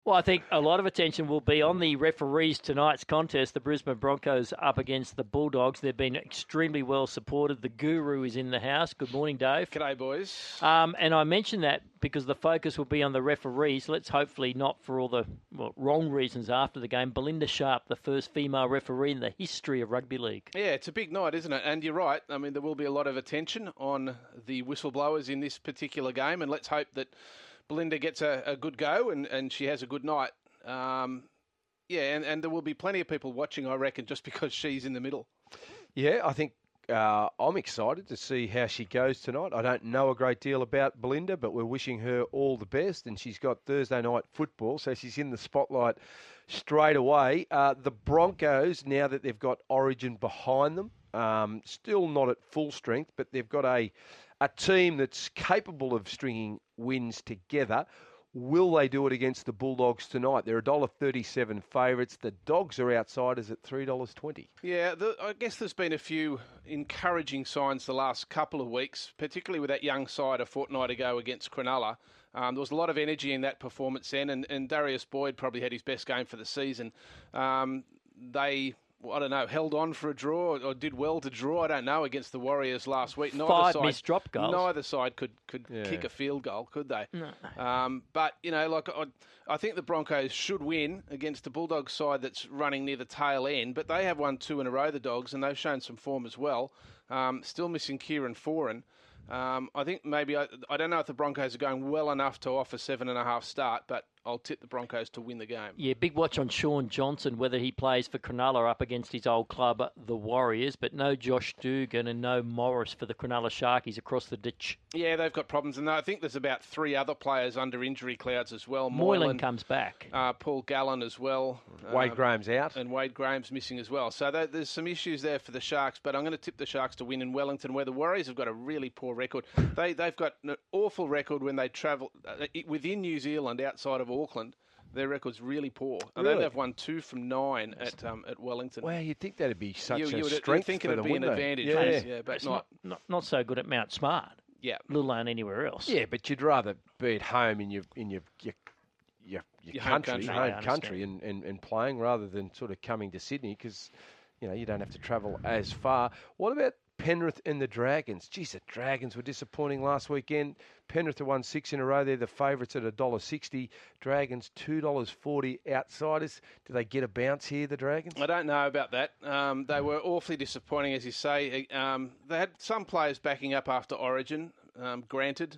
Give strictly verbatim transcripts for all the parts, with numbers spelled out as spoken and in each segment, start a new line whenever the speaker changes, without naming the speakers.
Well, I think a lot of attention will be on the referees tonight's contest. The Brisbane Broncos up against the Bulldogs. They've been extremely well supported. The Guru is in the house. Good morning, Dave.
G'day, boys.
Um, and I mentioned that because the focus will be on the referees. Let's hopefully not for all the well, wrong reasons after the game. Belinda Sharp, the first female referee in the history of rugby league.
Yeah, it's a big night, isn't it? And you're right. I mean, there will be a lot of attention on the whistleblowers in this particular game. And let's hope that Belinda gets a, a good go and, and she has a good night. Um, yeah, and, and there will be plenty of people watching, I reckon, just because she's in the middle.
Yeah, I think uh, I'm excited to see how she goes tonight. I don't know a great deal about Belinda, but we're wishing her all the best. And she's got Thursday night football, so she's in the spotlight straight away. Uh, the Broncos, now that they've got Origin behind them, um, still not at full strength, but they've got a a team that's capable of stringing wins together. Will they do it against the Bulldogs tonight? They're one dollar thirty-seven favourites. The Dogs are outsiders at three dollars twenty.
Yeah, the, I guess there's been a few encouraging signs the last couple of weeks, particularly with that young side a fortnight ago against Cronulla. Um, there was a lot of energy in that performance then, and, and Darius Boyd probably had his best game for the season. Um, they... I don't know, held on for a draw or did well to draw, I don't know, against the Warriors last week. Neither
Five
side,
missed drop goals.
Neither side could, could
Yeah.
kick a field goal, could they?
No.
Um, but, you know, like I, I think the Broncos should win against the Bulldogs side that's running near the tail end, but they have won two in a row, the Dogs, and they've shown some form as well. Um, still missing Kieran Foran. Um, I think maybe, I, I don't know if the Broncos are going well enough to offer seven and a half start, but I'll tip the Broncos to win the game.
Yeah, big watch on Sean Johnson, whether he plays for Cronulla up against his old club, the Warriors, but no Josh Dugan and no Morris for the Cronulla Sharkies across the ditch.
Yeah, they've got problems, and I think there's about three other players under injury clouds as well.
Moylan,
Moylan
comes back.
Uh, Paul Gallen as well.
Wade
Um,
Graham's out.
And Wade Graham's missing as well. So there- there's some issues there for the Sharks, but I'm going to tip the Sharks to win in Wellington, where the Warriors have got a really poor record. They, they've got an awful record when they travel uh, within New Zealand, outside of Auckland. Their record's really poor. I
Really?
think they've won two from nine at um, at Wellington.
Well, you'd think that'd be such
you,
a
you would
strength
think
for
it'd
them,
be an
wouldn't they?
advantage,
Yeah.
yes, yeah, but
It's
not.
not, not, not so good at Mount Smart,
Yeah.
let alone anywhere else.
Yeah, but you'd rather be at home in your in your your your, your,
Your home
country,
country.
I
home
understand.
country, and, and, and playing rather than sort of coming to Sydney because you know you don't have to travel as far. What about Penrith and the Dragons? Geez, the Dragons were disappointing last weekend. Penrith have won six in a row. They're the favourites at one dollar sixty. Dragons two dollars forty. Outsiders. Do they get a bounce here, the Dragons?
I don't know about that. Um, they were awfully disappointing, as you say. Um, they had some players backing up after Origin, um, granted.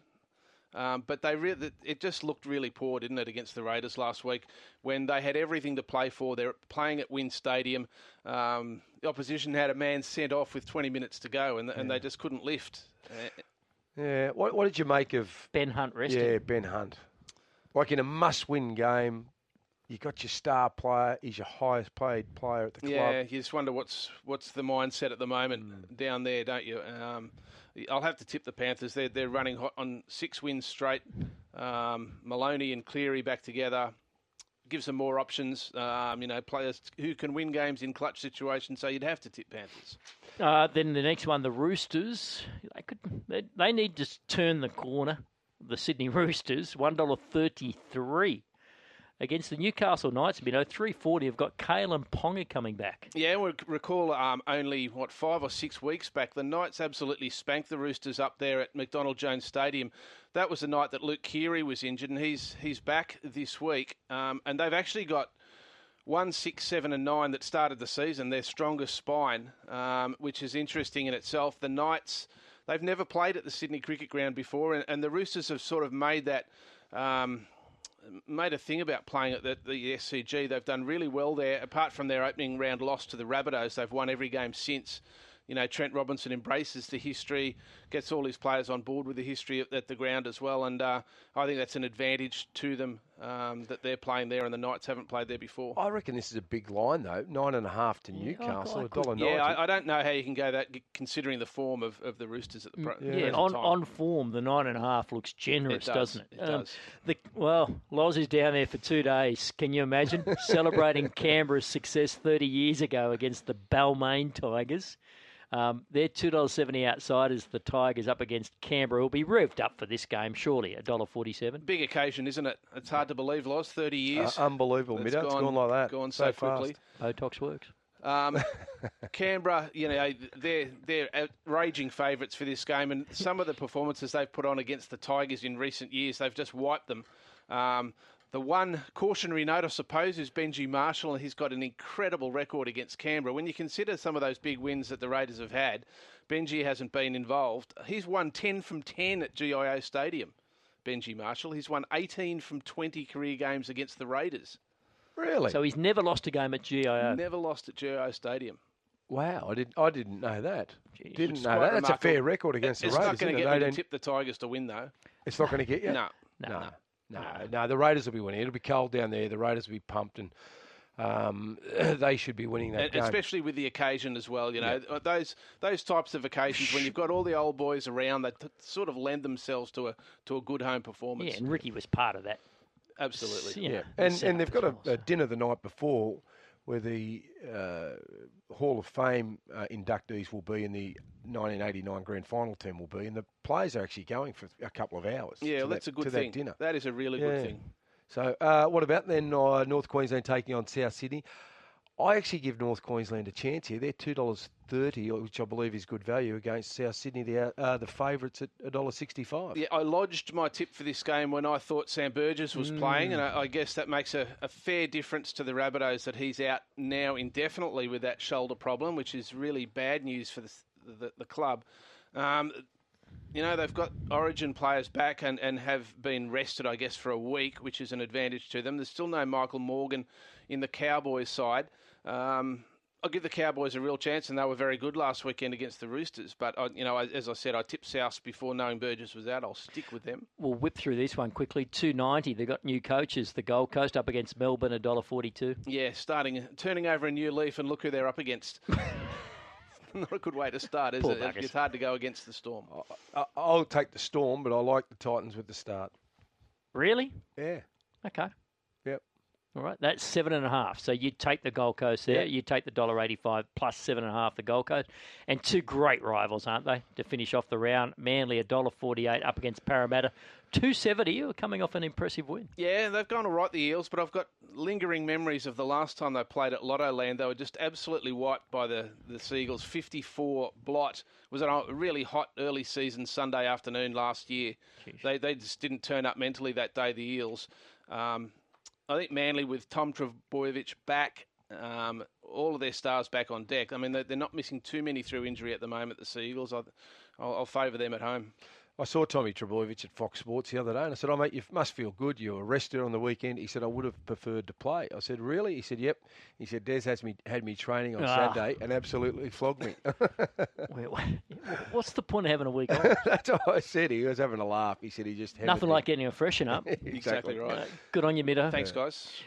Um, but they re- it just looked really poor, didn't it, against the Raiders last week when they had everything to play for. They're playing at Wynn Stadium. Um, the opposition had a man sent off with twenty minutes to go, and, and they just couldn't lift. Uh,
Yeah. What, what did you make of
Ben Hunt resting.
Yeah, Ben Hunt. Like in a must-win game, you got your star player. He's your highest-paid player at the club.
Yeah, you just wonder what's what's the mindset at the moment
Mm.
down there, don't you? Um, I'll have to tip the Panthers. They're they're running hot on six wins straight. Um, Maloney and Cleary back together gives them more options. Um, you know, players who can win games in clutch situations. So you'd have to tip Panthers.
Uh, then the next one, the Roosters. They could. They, they need to turn the corner. The Sydney Roosters, one dollar thirty-three against the Newcastle Knights. You know, three forty. Have got Kalen Ponga coming back.
Yeah, we recall um, only, what, five or six weeks back, the Knights absolutely spanked the Roosters up there at McDonald Jones Stadium. That was the night that Luke Keary was injured, and he's he's back this week. Um, and they've actually got one, six, seven, and nine that started the season, their strongest spine, um, which is interesting in itself. The Knights, they've never played at the Sydney Cricket Ground before, and, and the Roosters have sort of made that... Um, made a thing about playing at the, the S C G. They've done really well there. Apart from their opening round loss to the Rabbitohs, they've won every game since. You know, Trent Robinson embraces the history, gets all his players on board with the history at, at the ground as well, and uh, I think that's an advantage to them um, that they're playing there and the Knights haven't played there before.
I reckon this is a big line, though. Nine and a half to
Yeah,
Newcastle,
I- I
a dollar ninety.
Yeah, I, I don't know how you can go that, considering the form of, of the Roosters at the pro-
Yeah,
present
on,
time.
on form, the nine and a half looks generous,
It does,
doesn't it?
it does.
The, well, Loz is down there for two days. Can you imagine celebrating Canberra's success thirty years ago against the Balmain Tigers? Um, they're two dollars seventy outsiders. The Tigers up against Canberra will be revved up for this game, surely, one dollar forty-seven.
Big occasion, isn't it? It's hard to believe, Loz, thirty years.
Uh, unbelievable,
It's
Middo. It's
gone-
gone like that.
Gone so, quickly.
Botox works.
Um, Canberra, you know, they're they're raging favourites for this game, and some of the performances they've put on against the Tigers in recent years, they've just wiped them. Um, the one cautionary note, I suppose, is Benji Marshall, and he's got an incredible record against Canberra. When you consider some of those big wins that the Raiders have had, Benji hasn't been involved. He's won ten from ten at G I O Stadium, Benji Marshall. He's won eighteen from twenty career games against the Raiders.
Really?
So he's never lost a game at G I O.
Never lost at G I O Stadium.
Wow, I didn't. I didn't know that.
Jeez.
Didn't
It's
know
quite
that. That's a fair
remarkable.
record against
It's
the
not
Raiders.
going to
isn't
get
it?
me
They
to
don't-
tip the Tigers to win, though.
It's not going to get you.
No.
No,
no,
no.
no, no. The Raiders will be winning. It'll be cold down there. The Raiders will be pumped, and um, they should be winning that
And
game.
especially with the occasion as well, you know, those those types of occasions when you've got all the old boys around, they t- sort of lend themselves to a to a good home performance.
Yeah, and Ricky was part of that.
Absolutely.
You know,
Yeah, and
set
and
up
they've
as
got a,
well, so.
a dinner the night before where the uh, Hall of Fame uh, inductees will be and the nineteen eighty-nine grand final team will be, and the players are actually going for a couple of hours.
Yeah,
to
well, that's
that,
a good
to
thing.
That dinner.
That is a really
Yeah.
good thing.
So, uh, what about then uh, North Queensland taking on South Sydney? I actually give North Queensland a chance here. They're two dollars thirty, which I believe is good value, against South Sydney, the uh, the favourites at one dollar sixty-five.
Yeah, I lodged my tip for this game when I thought Sam Burgess was playing, and I, I guess that makes a, a fair difference to the Rabbitohs that he's out now indefinitely with that shoulder problem, which is really bad news for the the, the club. Um, you know, they've got Origin players back and, and have been rested, I guess, for a week, which is an advantage to them. There's still no Michael Morgan in the Cowboys side. Um, I'll give the Cowboys a real chance, and they were very good last weekend against the Roosters. But, I, you know, as I said, I tipped South before knowing Burgess was out. I'll stick with them.
We'll whip through this one quickly. two ninety. They've got new coaches. The Gold Coast up against Melbourne, one dollar forty-two.
Yeah, starting, turning over a new leaf, and look who they're up against. Not a good way to start, is
Poor
it?
buggers.
It's hard to go against the Storm.
I, I'll take the Storm, but I like the Titans with the start.
Really?
Yeah.
Okay.
Yep.
All right, that's seven and a half. So you'd take the Gold Coast there.
Yep.
You'd take the one dollar eighty-five plus seven and a half the Gold Coast. And two great rivals, aren't they, to finish off the round? Manly, one dollar forty-eight up against Parramatta. two seventy, coming off an impressive win.
Yeah, they've gone all right, the Eels, but I've got lingering memories of the last time they played at Lotto Land. They were just absolutely wiped by the, the Seagulls. fifty-four blot. It was a really hot early season Sunday afternoon last year. They they just didn't turn up mentally that day, the Eels. Um, I think Manly with Tom Trbojevic back, um, all of their stars back on deck. I mean, they're, they're not missing too many through injury at the moment, the Seagulls. I'll, I'll, I'll favour them at home.
I saw Tommy Trbojevic at Fox Sports the other day, and I said, "Oh, mate, you must feel good. You were rested on the weekend." He said, "I would have preferred to play." I said, "Really?" He said, "Yep." He said, "Des has me had me training on
Ah.
Saturday and absolutely flogged me."
Wait, wait, What's the point of having a week off?
That's what I said. He was having a laugh. He said he just
Nothing like getting a freshen up.
Exactly right.
Good on you, Middo.
Thanks, guys.